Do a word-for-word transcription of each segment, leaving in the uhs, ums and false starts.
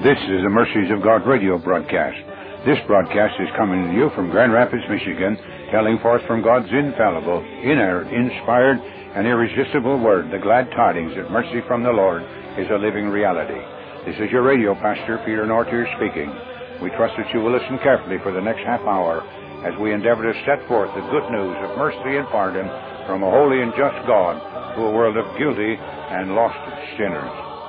This is the Mercies of God radio broadcast. This broadcast is coming to you from Grand Rapids, Michigan, telling forth from God's infallible, inerrant, inspired, and irresistible word, the glad tidings that mercy from the Lord is a living reality. This is your radio pastor, Peter Nortier, speaking. We trust that you will listen carefully for the next half hour as we endeavor to set forth the good news of mercy and pardon from a holy and just God to a world of guilty and lost sinners.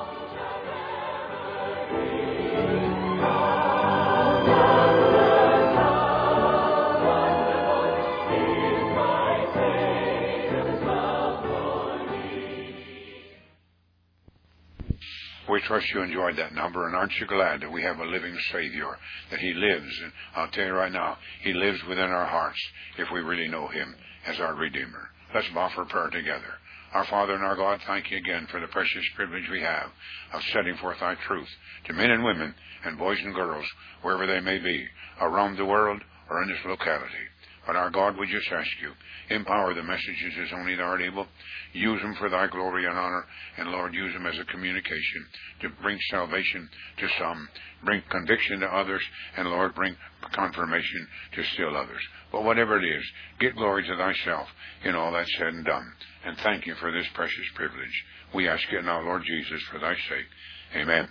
We trust you enjoyed that number, and aren't you glad that we have a living Savior, that He lives, and I'll tell you right now, He lives within our hearts if we really know Him as our Redeemer. Let's bow for prayer together. Our Father and our God, thank you again for the precious privilege we have of setting forth thy truth to men and women and boys and girls, wherever they may be, around the world or in this locality. But our God, we just ask you, empower the messages as only thou art able. Use them for thy glory and honor. And Lord, use them as a communication to bring salvation to some, bring conviction to others, and Lord, bring confirmation to still others. But whatever it is, get glory to thyself in all that's said and done. And thank you for this precious privilege. We ask it now, Lord Jesus, for thy sake. Amen.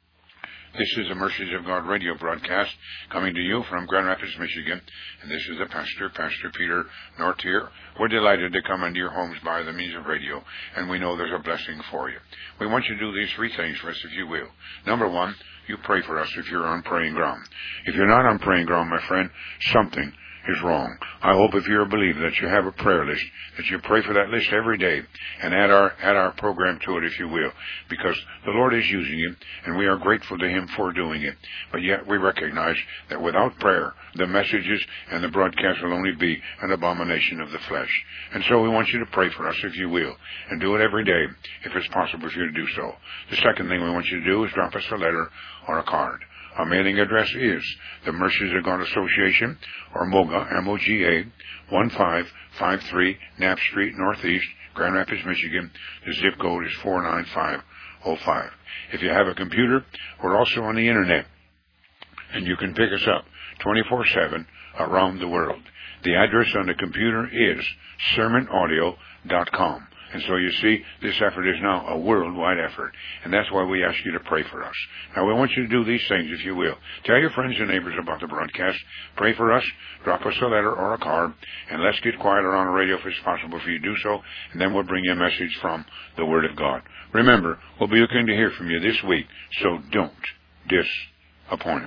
This is the Mercies of God radio broadcast coming to you from Grand Rapids, Michigan. And this is the pastor, Pastor Peter Nortier. We're delighted to come into your homes by the means of radio, and we know there's a blessing for you. We want you to do these three things for us, if you will. Number one, you pray for us if you're on praying ground. If you're not on praying ground, my friend, something is wrong. I hope if you're a believer that you have a prayer list, that you pray for that list every day and add our add our program to it, if you will, because the Lord is using it and we are grateful to Him for doing it. But yet we recognize that without prayer, the messages and the broadcast will only be an abomination of the flesh. And so we want you to pray for us, if you will, and do it every day if it's possible for you to do so. The second thing we want you to do is drop us a letter or a card. Our mailing address is the Mercies of God Association, or MOGA, M O G A, one five five three Knapp Street, Northeast, Grand Rapids, Michigan. The zip code is four nine five oh five. If you have a computer, we're also on the Internet, and you can pick us up twenty-four seven around the world. The address on the computer is sermon audio dot com. And so you see, this effort is now a worldwide effort. And that's why we ask you to pray for us. Now, we want you to do these things, if you will. Tell your friends and neighbors about the broadcast. Pray for us. Drop us a letter or a card. And let's get quieter on the radio if it's possible for you to do so. And then we'll bring you a message from the Word of God. Remember, we'll be looking to hear from you this week. So don't disappoint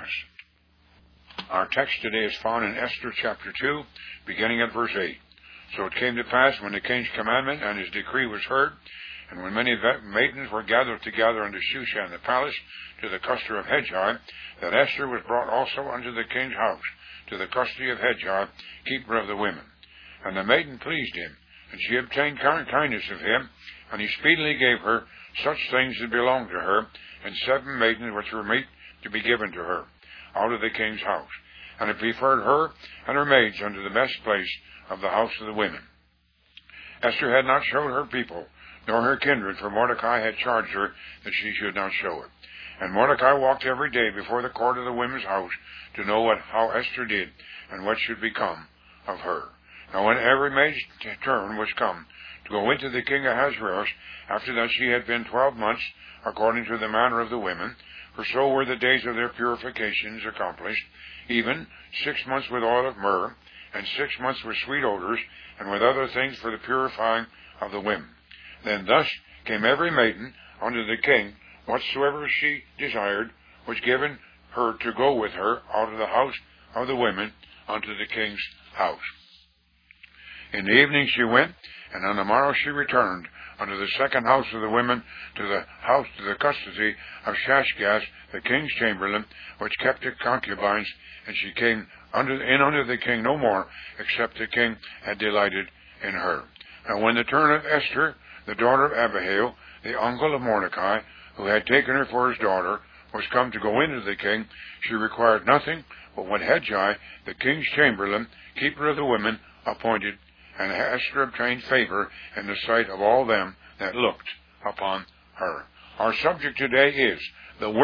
us. Our text today is found in Esther chapter two, beginning at verse eight. So it came to pass, when the king's commandment and his decree was heard, and when many maidens were gathered together unto Shushan the palace, to the custody of Hedgai, that Esther was brought also unto the king's house, to the custody of Hedgai, keeper of the women. And the maiden pleased him, and she obtained kindness of him, and he speedily gave her such things as belonged to her, and seven maidens which were meet to be given to her, out of the king's house. And it preferred her and her maids unto the best place of the house of the women. Esther had not showed her people, nor her kindred, for Mordecai had charged her that she should not show it. And Mordecai walked every day before the court of the women's house to know what how Esther did, and what should become of her. Now when every maid's turn was come to go into the king Ahasuerus, after that she had been twelve months, according to the manner of the women, for so were the days of their purifications accomplished, even six months with oil of myrrh, and six months with sweet odors, and with other things for the purifying of the women. Then thus came every maiden unto the king, whatsoever she desired, was given her to go with her out of the house of the women unto the king's house. In the evening she went, and on the morrow she returned unto the second house of the women, to the house to the custody of Shashgaz, the king's chamberlain, which kept the concubines, and she came under, in unto the king no more, except the king had delighted in her. Now when the turn of Esther, the daughter of Abihail, the uncle of Mordecai, who had taken her for his daughter, was come to go into the king, she required nothing but what Hedgai, the king's chamberlain, keeper of the women, appointed, and Esther obtained favor in the sight of all them that looked upon her. Our subject today is the work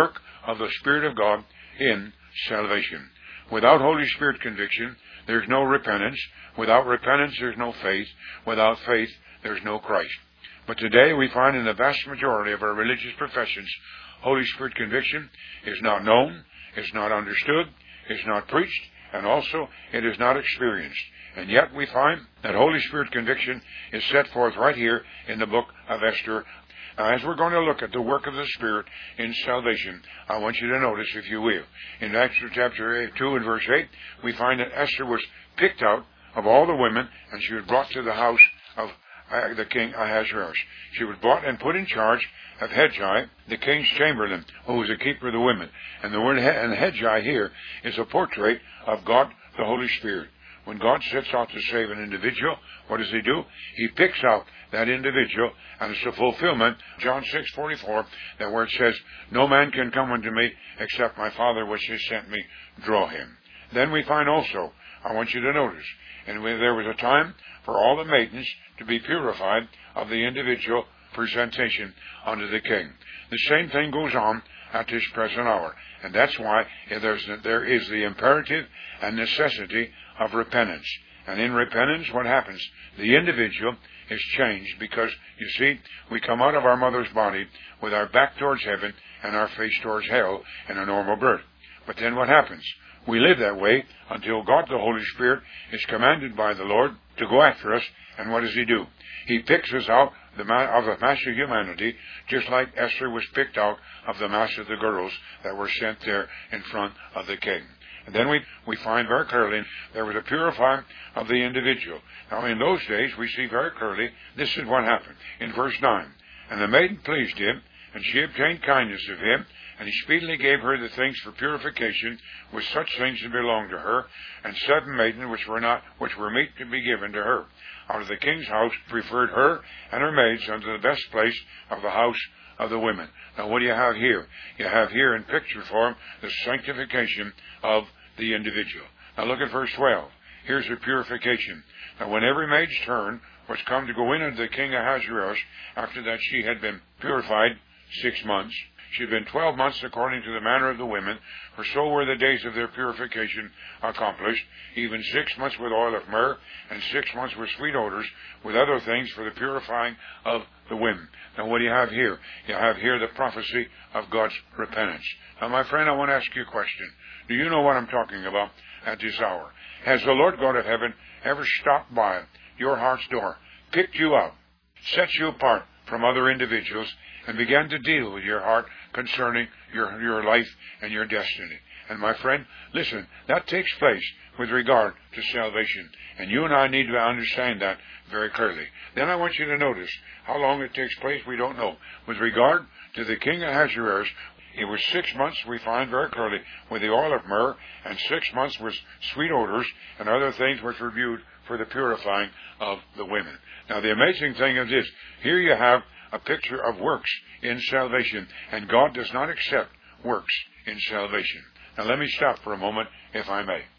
of the Spirit of God in salvation. Without Holy Spirit conviction, there's no repentance. Without repentance, there's no faith. Without faith, there's no Christ. But today we find in the vast majority of our religious professions, Holy Spirit conviction is not known, is not understood, is not preached, and also it is not experienced. And yet we find that Holy Spirit conviction is set forth right here in the book of Esther. Now, as we're going to look at the work of the Spirit in salvation, I want you to notice, if you will, in Esther chapter two and verse eight, we find that Esther was picked out of all the women, and she was brought to the house of the king Ahasuerus. She was brought and put in charge of Hegai, the king's chamberlain, who was the keeper of the women. And the word and Hegai here is a portrait of God, the Holy Spirit. When God sets out to save an individual, what does He do? He picks out that individual, and it's a fulfillment, John six forty-four, that where it says, "No man can come unto me except my Father which has sent me draw him." Then we find also, I want you to notice, and there was a time for all the maidens to be purified of the individual presentation unto the king. The same thing goes on at this present hour, and that's why there's, there is the imperative and necessity of repentance. And in repentance, what happens? The individual is changed because, you see, we come out of our mother's body with our back towards heaven and our face towards hell in a normal birth. But then what happens? We live that way until God, the Holy Spirit, is commanded by the Lord to go after us. And what does He do? He picks us out the ma- of the mass of humanity, just like Esther was picked out of the mass of the girls that were sent there in front of the king. And then we, we find very clearly there was a purifying of the individual. Now, in those days, we see very clearly this is what happened. In verse nine, "And the maiden pleased him, and she obtained kindness of him, and he speedily gave her the things for purification, with such things that belonged to her, and seven maidens which were not, which were meet to be given to her. Out of the king's house preferred her and her maids unto the best place of the house of the women." Now, what do you have here? You have here in picture form the sanctification of the individual. Now look at verse twelve. Here's the purification. Now when every maid's turn was come to go in unto the king Ahasuerus, after that she had been purified six months, she had been twelve months according to the manner of the women, for so were the days of their purification accomplished, even six months with oil of myrrh, and six months with sweet odors, with other things for the purifying of the women. Now what do you have here? You have here the prophecy of God's repentance. Now my friend, I want to ask you a question. Do you know what I'm talking about at this hour? Has the Lord God of heaven ever stopped by your heart's door, picked you up, set you apart from other individuals, and began to deal with your heart concerning your, your life and your destiny? And my friend, listen, that takes place with regard to salvation. And you and I need to understand that very clearly. Then I want you to notice how long it takes place, we don't know. With regard to the king Ahasuerus, it was six months, we find very clearly, with the oil of myrrh, and six months with sweet odors and other things which were viewed for the purifying of the women. Now the amazing thing is this. Here you have a picture of works in salvation, and God does not accept works in salvation. Now let me stop for a moment, if I may.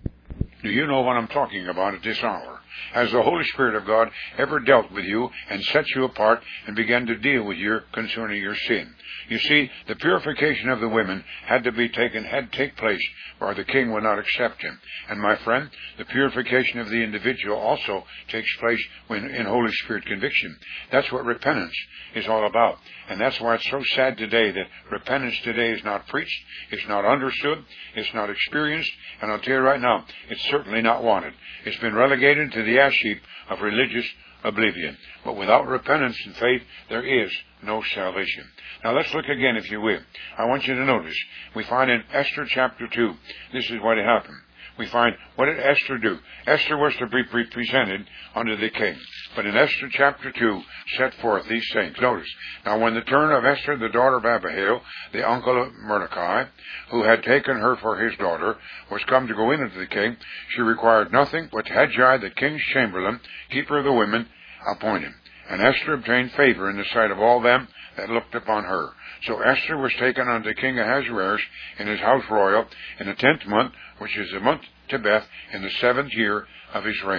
Do you know what I'm talking about at this hour? Has the Holy Spirit of God ever dealt with you and set you apart and began to deal with you concerning your sin? You see, the purification of the women had to be taken, had to take place, or the king would not accept him. And my friend, the purification of the individual also takes place when in Holy Spirit conviction. That's what repentance is all about. And that's why it's so sad today that repentance today is not preached, it's not understood, it's not experienced, and I'll tell you right now, it's certainly not wanted. It's been relegated to the ash heap of religious oblivion. But without repentance and faith, there is no salvation. Now let's look again, if you will. I want you to notice, we find in Esther chapter two, this is what happened. We find, what did Esther do? Esther was to be presented unto the king. But in Esther chapter two, set forth these things. Notice, now when the turn of Esther, the daughter of Abihail, the uncle of Mordecai, who had taken her for his daughter, was come to go in unto the king, she required nothing but Hegai, the king's chamberlain, keeper of the women, appoint him. And Esther obtained favor in the sight of all them that looked upon her. So Esther was taken unto King Ahasuerus in his house royal in the tenth month, which is the month Tebeth, in the seventh year of his reign.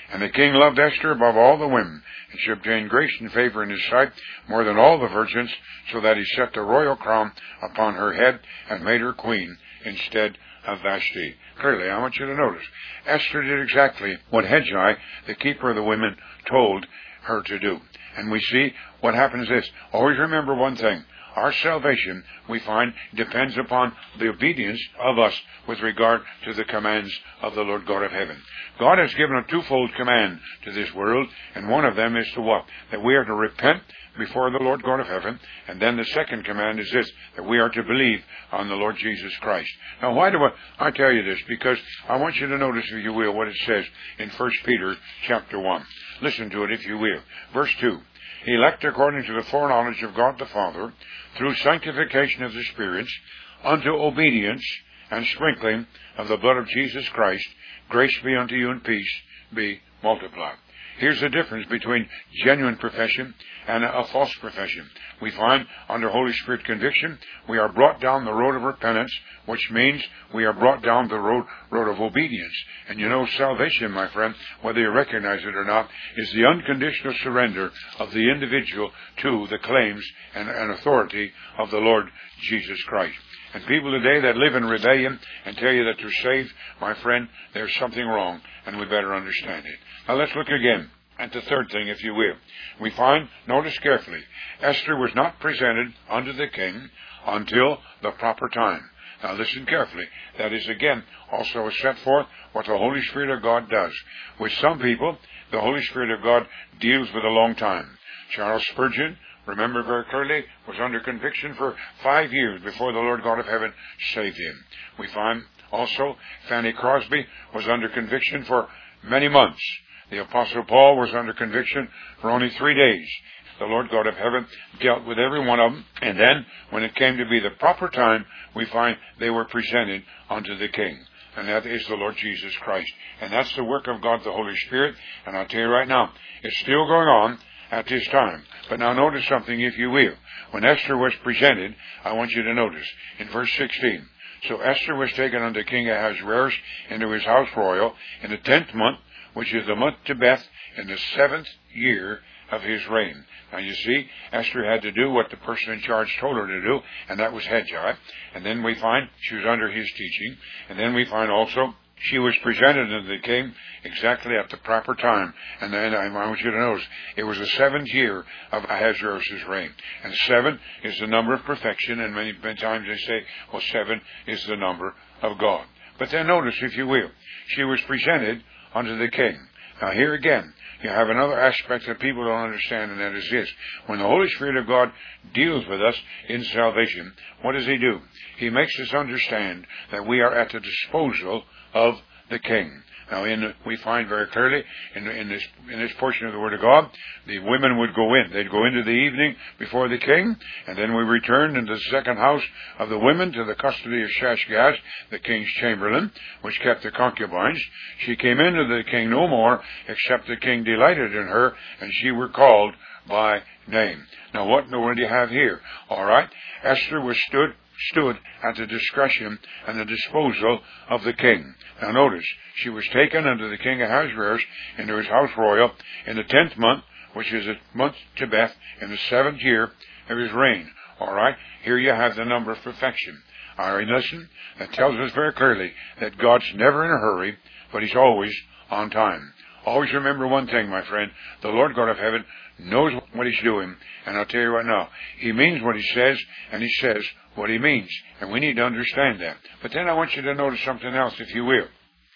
And the king loved Esther above all the women, and she obtained grace and favor in his sight more than all the virgins, so that he set the royal crown upon her head and made her queen instead of Vashti. Clearly, I want you to notice, Esther did exactly what Hegai, the keeper of the women, told her to do. And we see what happens is, always remember one thing. Our salvation, we find, depends upon the obedience of us with regard to the commands of the Lord God of heaven. God has given a twofold command to this world, and one of them is to what? That we are to repent before the Lord God of heaven, and then the second command is this, that we are to believe on the Lord Jesus Christ. Now, why do I, I tell you this? Because I want you to notice, if you will, what it says in First Peter chapter one. Listen to it, if you will. Verse two. Elect according to the foreknowledge of God the Father, through sanctification of the spirits, unto obedience and sprinkling of the blood of Jesus Christ, grace be unto you and peace be multiplied. Here's the difference between genuine profession and a false profession. We find under Holy Spirit conviction, we are brought down the road of repentance, which means we are brought down the road, road of obedience. And you know, salvation, my friend, whether you recognize it or not, is the unconditional surrender of the individual to the claims and, and authority of the Lord Jesus Christ. And people today that live in rebellion and tell you that they're saved, my friend, there's something wrong, and we better understand it. Now let's look again at the third thing, if you will. We find, notice carefully, Esther was not presented unto the king until the proper time. Now listen carefully. That is again also set forth what the Holy Spirit of God does. With some people, the Holy Spirit of God deals with a long time. Charles Spurgeon, remember very clearly, was under conviction for five years before the Lord God of heaven saved him. We find also Fanny Crosby was under conviction for many months. The Apostle Paul was under conviction for only three days. The Lord God of heaven dealt with every one of them, and then, when it came to be the proper time, we find they were presented unto the King. And that is the Lord Jesus Christ. And that's the work of God, the Holy Spirit. And I'll tell you right now, it's still going on at this time. But now notice something, if you will. When Esther was presented, I want you to notice, in verse sixteen, so Esther was taken unto King Ahasuerus into his house royal in the tenth month, which is the month Tebeth, in the seventh year of his reign. Now you see, Esther had to do what the person in charge told her to do, and that was Hegai. And then we find she was under his teaching. And then we find also she was presented to the king exactly at the proper time. And then I want you to notice, it was the seventh year of Ahasuerus' reign. And seven is the number of perfection, and many, many times they say, well, seven is the number of God. But then notice, if you will, she was presented unto the king. Now here again, you have another aspect that people don't understand, and that is this. When the Holy Spirit of God deals with us in salvation, what does He do? He makes us understand that we are at the disposal of the King. Now, in, we find very clearly in, in this in this portion of the Word of God, the women would go in. They'd go into the evening before the king, and then we returned into the second house of the women to the custody of Shashgaz, the king's chamberlain, which kept the concubines. She came into the king no more, except the king delighted in her, and she were called by name. Now, what in the world do you have here? All right, Esther was stood stood at the discretion and the disposal of the king. Now notice, she was taken unto the king Ahasuerus into his house royal in the tenth month, which is the month Tebeth, in the seventh year of his reign. All right, here you have the number of perfection. All right, listen, that tells us very clearly that God's never in a hurry, but He's always on time. Always remember one thing, my friend. The Lord God of heaven knows what He's doing. And I'll tell you right now, He means what He says, and He says what He means. And we need to understand that. But then I want you to notice something else, if you will.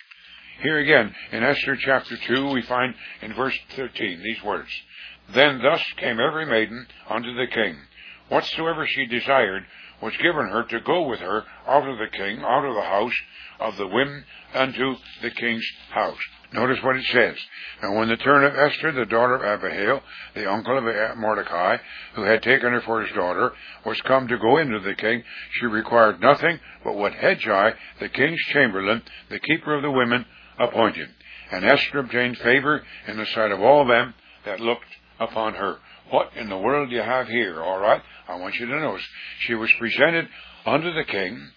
Here again, in Esther chapter two, we find in verse thirteen these words. Then thus came every maiden unto the king. Whatsoever she desired was given her to go with her out of the king, out of the house of the women, unto the king's house. Notice what it says. Now when the turn of Esther, the daughter of Abihail, the uncle of Mordecai, who had taken her for his daughter, was come to go into the king, she required nothing but what Hegai, the king's chamberlain, the keeper of the women, appointed. And Esther obtained favor in the sight of all them that looked upon her. What in the world do you have here? All right, I want you to notice. She was presented unto the king,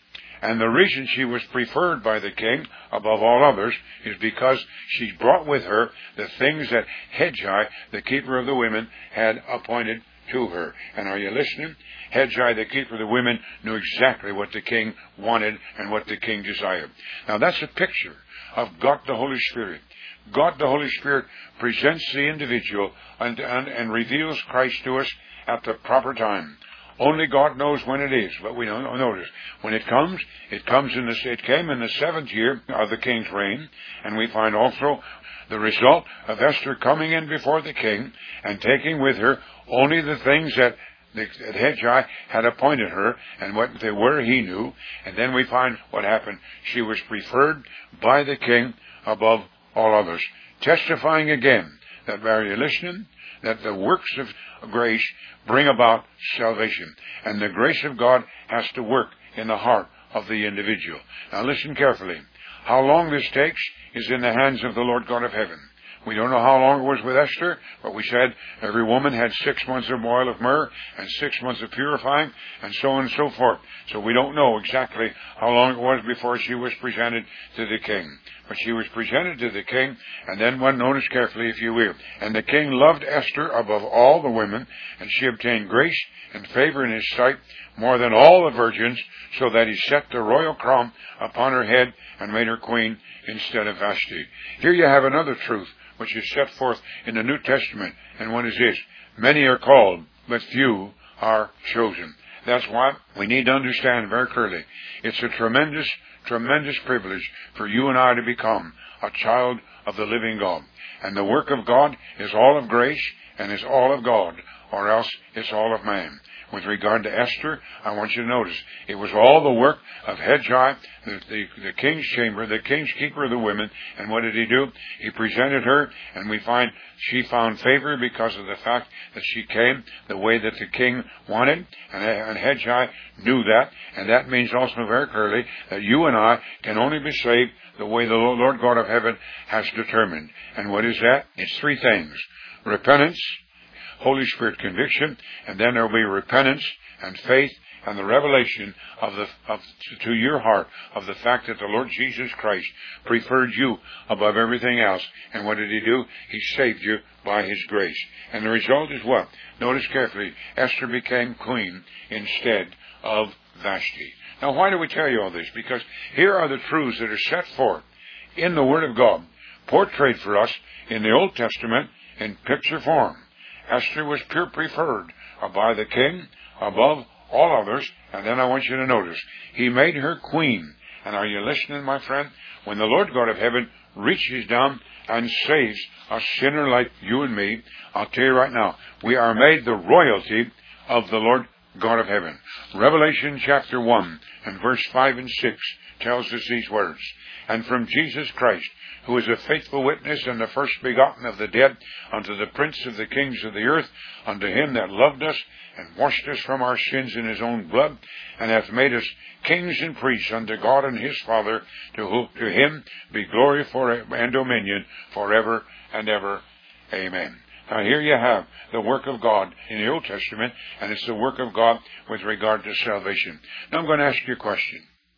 And the reason she was preferred by the king above all others is because she brought with her the things that Hegai, the keeper of the women, had appointed to her. And are you listening? Hegai, the keeper of the women, knew exactly what the king wanted and what the king desired. Now that's a picture of God the Holy Spirit. God the Holy Spirit presents the individual and, and, and reveals Christ to us at the proper time. Only God knows when it is, but we don't notice. When it comes, it comes in the, it came in the seventh year of the king's reign, and we find also the result of Esther coming in before the king and taking with her only the things that that Hegai had appointed her, and what they were he knew. And then we find what happened. She was preferred by the king above all others, testifying again that, are you listening? That the works of grace bring about salvation. And the grace of God has to work in the heart of the individual. Now listen carefully. How long this takes is in the hands of the Lord God of heaven. We don't know how long it was with Esther, but we said every woman had six months of oil of myrrh and six months of purifying, and so on and so forth. So we don't know exactly how long it was before she was presented to the king. But she was presented to the king, and then one, notice carefully if you will. And the king loved Esther above all the women, and she obtained grace and favor in his sight more than all the virgins, so that he set the royal crown upon her head and made her queen instead of Vashti. Here you have another truth which is set forth in the New Testament, and what is this? Many are called, but few are chosen. That's why we need to understand very clearly. It's a tremendous, tremendous privilege for you and I to become a child of the living God. And the work of God is all of grace and is all of God, or else it's all of man. With regard to Esther, I want you to notice, it was all the work of Hegai, the, the, the king's chamber, the king's keeper of the women. And what did he do? He presented her, and we find she found favor because of the fact that she came the way that the king wanted. And, and Hegai knew that. And that means also very clearly that you and I can only be saved the way the Lord God of heaven has determined. And what is that? It's three things. Repentance, Holy Spirit conviction, and then there will be repentance and faith and the revelation of the of to your heart of the fact that the Lord Jesus Christ preferred you above everything else. And what did he do? He saved you by his grace. And the result is what? Notice carefully. Esther became queen instead of Vashti. Now why do we tell you all this? Because here are the truths that are set forth in the Word of God, portrayed for us in the Old Testament in picture form. Esther was pure preferred by the king above all others. And then I want you to notice, he made her queen. And are you listening, my friend? When the Lord God of heaven reaches down and saves a sinner like you and me, I'll tell you right now, we are made the royalty of the Lord God of heaven. Revelation chapter one and verse five and six tells us these words. And from Jesus Christ, who is a faithful witness and the first begotten of the dead, unto the Prince of the kings of the earth, unto him that loved us and washed us from our sins in his own blood, and hath made us kings and priests unto God and his Father, to whom to him be glory for and dominion forever and ever. Amen. Now here you have the work of God in the Old Testament, and it's the work of God with regard to salvation. Now I'm going to ask you a question.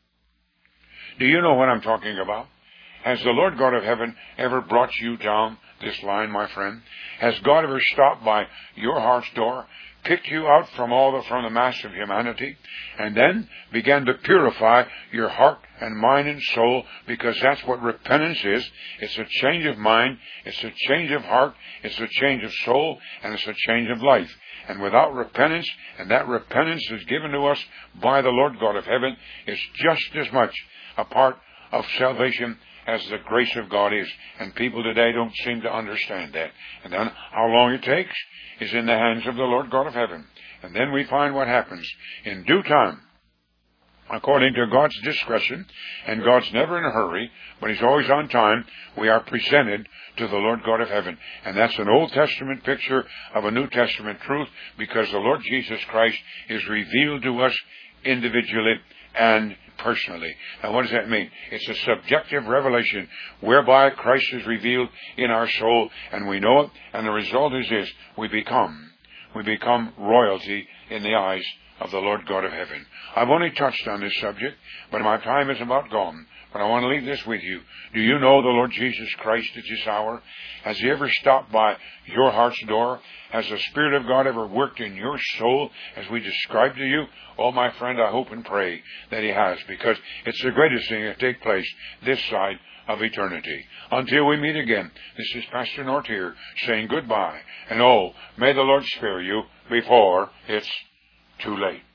Do you know what I'm talking about? Has the Lord God of heaven ever brought you down this line, my friend? Has God ever stopped by your heart's door, picked you out from all the, from the mass of humanity, and then began to purify your heart and mind and soul? Because that's what repentance is. It's a change of mind, it's a change of heart, it's a change of soul, and it's a change of life. And without repentance, and that repentance is given to us by the Lord God of heaven, is just as much a part of salvation as the grace of God is. And people today don't seem to understand that. And then how long it takes is in the hands of the Lord God of heaven. And then we find what happens. In due time, according to God's discretion, and God's never in a hurry, but he's always on time, we are presented to the Lord God of heaven. And that's an Old Testament picture of a New Testament truth, because the Lord Jesus Christ is revealed to us individually and personally. Now what does that mean? It's a subjective revelation whereby Christ is revealed in our soul, and we know it, and the result is this: we become we become royalty in the eyes of the Lord God of heaven. I've only touched on this subject, but my time is about gone. But I want to leave this with you. Do you know the Lord Jesus Christ at this hour? Has He ever stopped by your heart's door? Has the Spirit of God ever worked in your soul as we described to you? Oh, my friend, I hope and pray that He has, because it's the greatest thing that take place this side of eternity. Until we meet again, this is Pastor North here saying goodbye. And oh, may the Lord spare you before it's too late.